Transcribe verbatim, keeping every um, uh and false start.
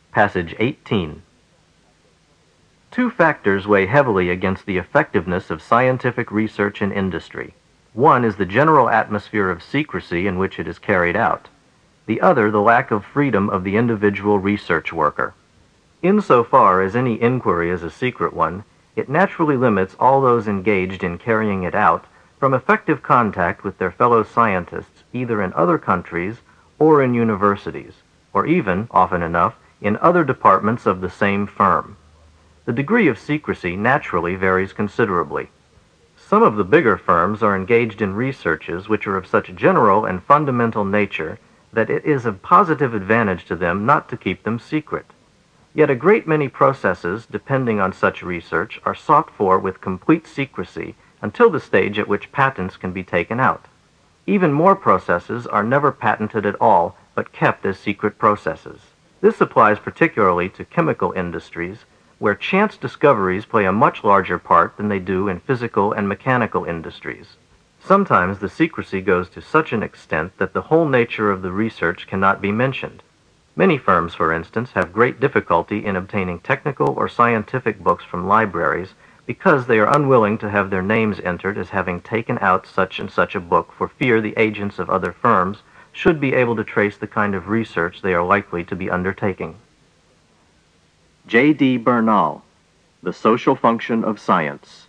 Passage eighteen. Two factors weigh heavily against the effectiveness of scientific research in industry. One is the general atmosphere of secrecy in which it is carried out. The other, the lack of freedom of the individual research worker. Insofar as any inquiry is a secret one, it naturally limits all those engaged in carrying it out from effective contact with their fellow scientists either in other countries or in universities, or even, often enough, in other departments of the same firm. The degree of secrecy naturally varies considerably. Some of the bigger firms are engaged in researches which are of such general and fundamental nature that it is of positive advantage to them not to keep them secret. Yet a great many processes depending on such research are sought for with complete secrecy until the stage at which patents can be taken out. Even more processes are never patented at all but kept as secret processes. This applies particularly to chemical industries, where chance discoveries play a much larger part than they do in physical and mechanical industries. Sometimes the secrecy goes to such an extent that the whole nature of the research cannot be mentioned. Many firms, for instance, have great difficulty in obtaining technical or scientific books from libraries because they are unwilling to have their names entered as having taken out such and such a book for fear the agents of other firms should be able to trace the kind of research they are likely to be undertaking. J D Bernal, The Social Function of Science.